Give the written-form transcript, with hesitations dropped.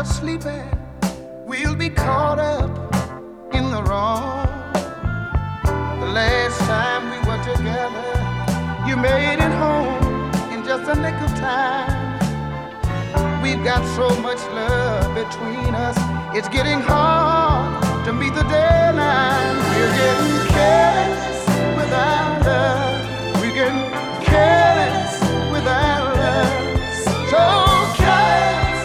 you're sleeping, we'll be caught up in the wrong. The last time we were together, you made it home in just a nick of time. We've got so much love between us, it's getting hard to meet the deadline. We're getting careless